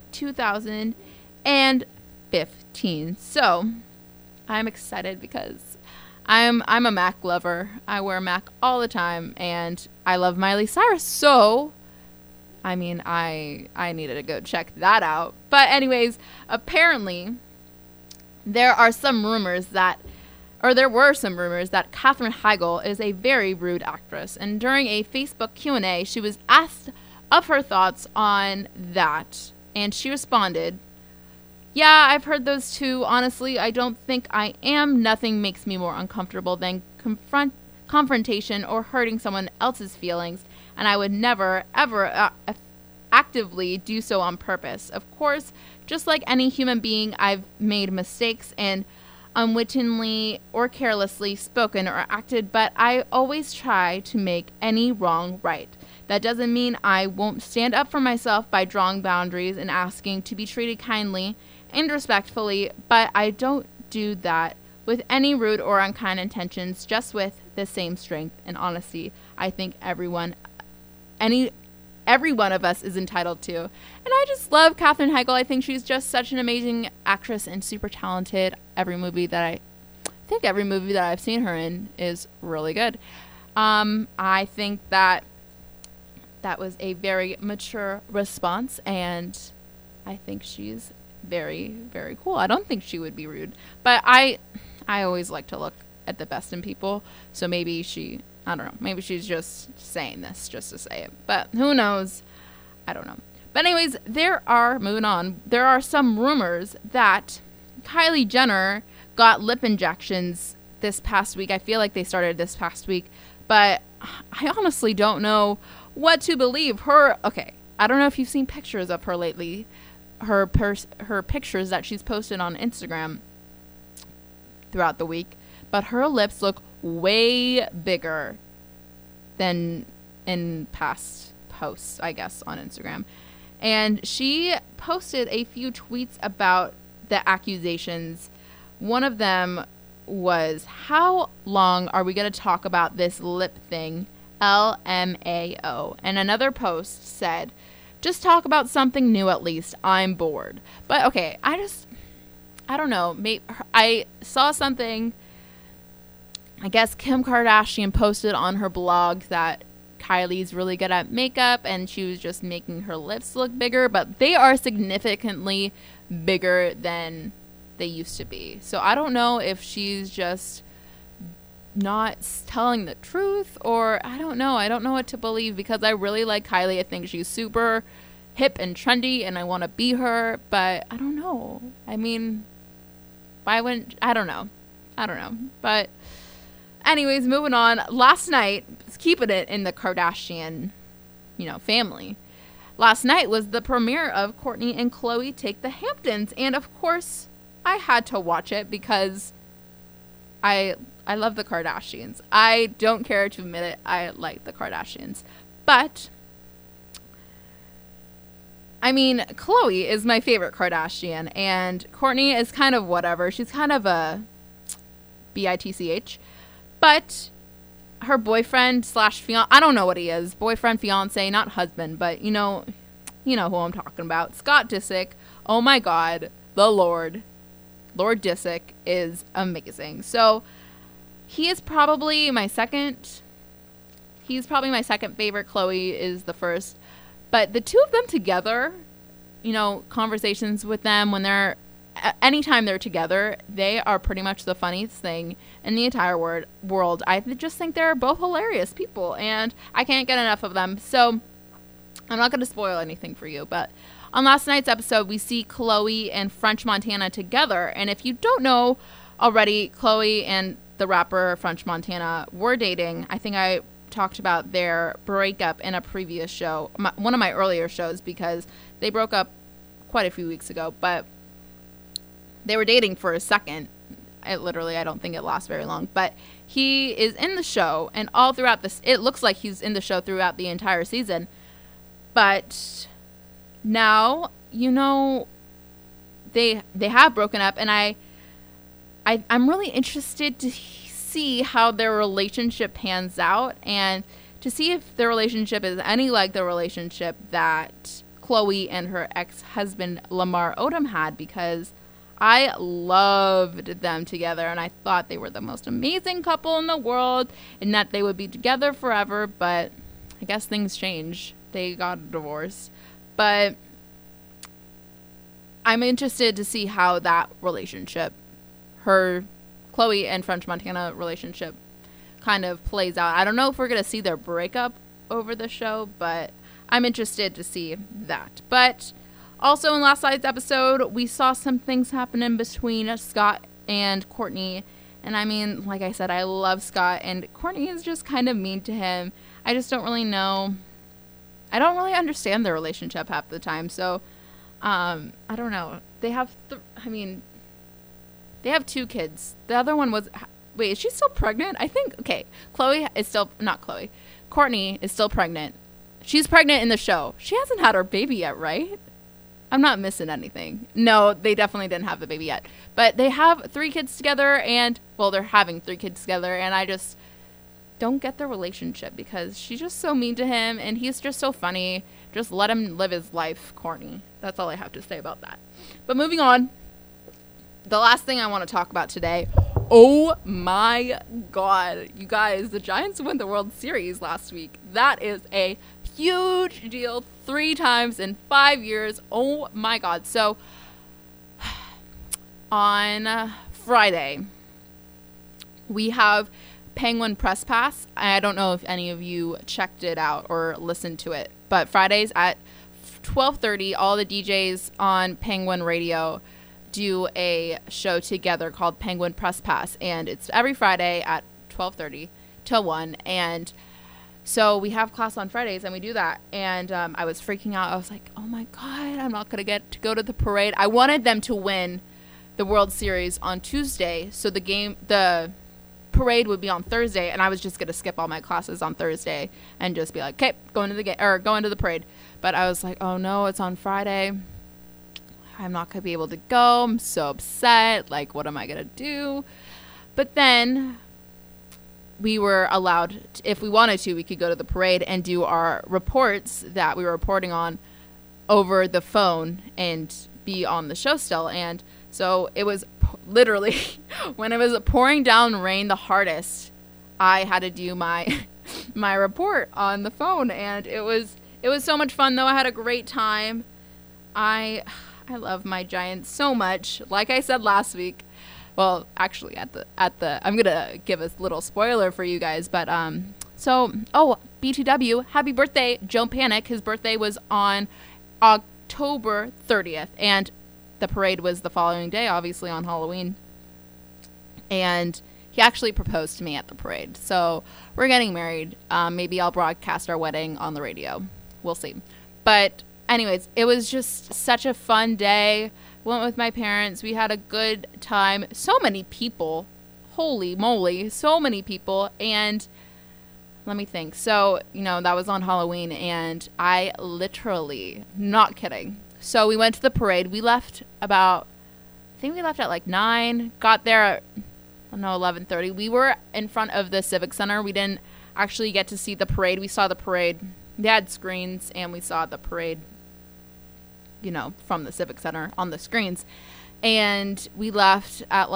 2015. So I'm excited because I'm a MAC lover. I wear MAC all the time, and I love Miley Cyrus, so I mean, I needed to go check that out. But anyways, apparently there were some rumors that Katherine Heigl is a very rude actress. And during a Facebook Q&A, she was asked of her thoughts on that. And she responded, "Yeah, I've heard those too. Honestly, I don't think I am. Nothing makes me more uncomfortable than confrontation or hurting someone else's feelings. And I would never, ever actively do so on purpose. Of course, just like any human being, I've made mistakes and unwittingly or carelessly spoken or acted, but I always try to make any wrong right. That doesn't mean I won't stand up for myself by drawing boundaries and asking to be treated kindly and respectfully, but I don't do that with any rude or unkind intentions, just with the same strength and honesty I think every one of us is entitled to." And I just love Katherine Heigl. I think she's just such an amazing actress and super talented. Every movie that I've seen her in is really good. I think that was a very mature response, and I think she's very, very cool. I don't think she would be rude, but I always like to look at the best in people, so maybe I don't know. Maybe she's just saying this just to say it. But who knows? I don't know. But anyways, moving on, there are some rumors that Kylie Jenner got lip injections this past week. I feel like they started this past week. But I honestly don't know what to believe. Okay, I don't know if you've seen pictures of her lately. Her pictures that she's posted on Instagram throughout the week. But her lips look way bigger than in past posts, I guess, on Instagram. And she posted a few tweets about the accusations. One of them was, "How long are we going to talk about this lip thing? LMAO." And another post said, "Just talk about something new at least. I'm bored." But okay, I don't know. I saw something. I guess Kim Kardashian posted on her blog that Kylie's really good at makeup and she was just making her lips look bigger, but they are significantly bigger than they used to be. So I don't know if she's just not telling the truth, or I don't know. I don't know what to believe, because I really like Kylie. I think she's super hip and trendy and I want to be her, but I don't know. I mean, I don't know. But anyways, moving on. Last night, keeping it in the Kardashian, family. Last night was the premiere of Kourtney and Khloé Take the Hamptons. And of course, I had to watch it because I love the Kardashians. I don't care to admit it. I like the Kardashians. But, I mean, Khloé is my favorite Kardashian. And Kourtney is kind of whatever. She's kind of a bitch. But her boyfriend / fiance, I don't know what he is. Boyfriend, fiance, not husband, but you know who I'm talking about. Scott Disick. Oh my God, the Lord Disick is amazing. So he is probably my second. He's probably my second favorite. Khloé is the first. But the two of them together, conversations with them anytime they're together, they are pretty much the funniest thing in the entire world. I just think they're both hilarious people, and I can't get enough of them. So I'm not going to spoil anything for you, but on last night's episode, we see Khloé and French Montana together. And if you don't know already, Khloé and the rapper French Montana were dating. I think I talked about their breakup in a previous show, one of my earlier shows, because they broke up quite a few weeks ago, but they were dating for a second. I don't think it lasts very long. But he is in the show, and all throughout this, it looks like he's in the show throughout the entire season. But now, they have broken up, and I'm really interested to see how their relationship pans out, and to see if their relationship is any like the relationship that Khloé and her ex-husband Lamar Odom had, because I loved them together, and I thought they were the most amazing couple in the world, and that they would be together forever. But I guess things change. They got a divorce. But I'm interested to see how that relationship, her, Chloe and French Montana relationship, kind of plays out. I don't know if we're going to see their breakup over the show, but I'm interested to see that. But also in last night's episode, we saw some things happening between Scott and Courtney. And I mean, like I said, I love Scott, and Courtney is just kind of mean to him. I just don't really know. I don't really understand their relationship half the time. So, I don't know. They have, they have 2 kids. The other one was, wait, is she still pregnant? I think, okay, Courtney is still pregnant. She's pregnant in the show. She hasn't had her baby yet, right? I'm not missing anything. No, they definitely didn't have the baby yet. But they have 3 kids together, and, well, they're having 3 kids together, and I just don't get their relationship because she's just so mean to him, and he's just so funny. Just let him live his life, Courtney. That's all I have to say about that. But moving on, the last thing I want to talk about today. Oh my God. You guys, the Giants won the World Series last week. That is a huge deal. 3 times in 5 years. Oh my God. So on Friday, we have Penguin Press Pass. I don't know if any of you checked it out or listened to it, but Fridays at 12:30, all the DJs on Penguin Radio do a show together called Penguin Press Pass, and it's every Friday at 12:30 till 1. And so we have class on Fridays, and we do that. And I was freaking out. I was like, oh my God, I'm not going to get to go to the parade. I wanted them to win the World Series on Tuesday, so the parade would be on Thursday, and I was just going to skip all my classes on Thursday and just be like, okay, going to the parade. But I was like, oh no, it's on Friday. I'm not going to be able to go. I'm so upset. Like, what am I going to do? But then we were allowed, if we wanted to, we could go to the parade and do our reports that we were reporting on over the phone and be on the show still. And so it was literally when it was pouring down rain the hardest, I had to do my report on the phone, and it was so much fun though. I had a great time. I love my Giants so much. Like I said last week, well, actually at the I'm gonna give a little spoiler for you guys, but BTW, happy birthday, Joe Panic. His birthday was on October 30th, and the parade was the following day, obviously on Halloween. And he actually proposed to me at the parade. So we're getting married. Maybe I'll broadcast our wedding on the radio. We'll see. But anyways, it was just such a fun day. Went with my parents. We had a good time. So many people. Holy moly. So many people. And let me think. So, that was on Halloween. And I literally, not kidding. So we went to the parade. We left at like 9. Got there at 11:30. We were in front of the Civic Center. We didn't actually get to see the parade. We saw the parade. They had screens, and we saw the parade, from the Civic Center on the screens. And we left at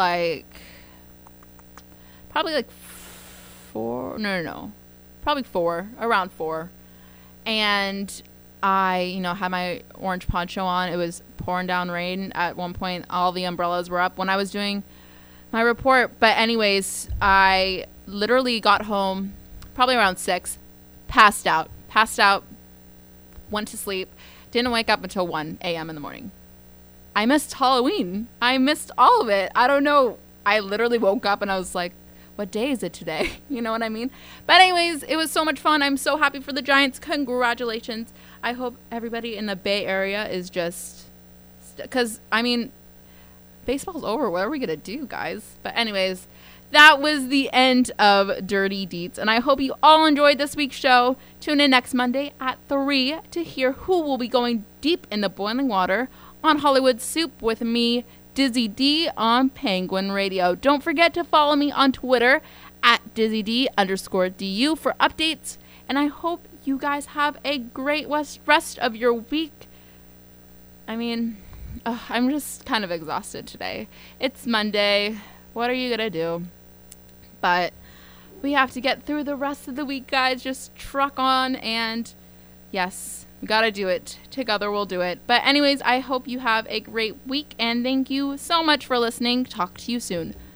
probably 4. No. Probably 4, around 4. And I, had my orange poncho on. It was pouring down rain. At one point, all the umbrellas were up when I was doing my report. But anyways, I literally got home probably around 6, passed out, went to sleep, didn't wake up until 1 a.m. in the morning. I missed Halloween. I missed all of it. I don't know. I literally woke up and I was like, what day is it today? You know what I mean? But anyways, it was so much fun. I'm so happy for the Giants. Congratulations. I hope everybody in the Bay Area is just, because, baseball's over. What are we going to do, guys? But anyways, that was the end of Dirty Deets. And I hope you all enjoyed this week's show. Tune in next Monday at 3 to hear who will be going deep in the boiling water on Hollywood Soup with me, Dizzy D, on Penguin Radio. Don't forget to follow me on Twitter at DizzyD_DU for updates. And I hope you guys have a great rest of your week. I'm just kind of exhausted today. It's Monday. What are you going to do? But We have to get through the rest of the week, guys. Just truck on, and yes, we gotta do it. Together we'll do it. But anyways, I hope you have a great week, and thank you so much for listening. Talk to you soon.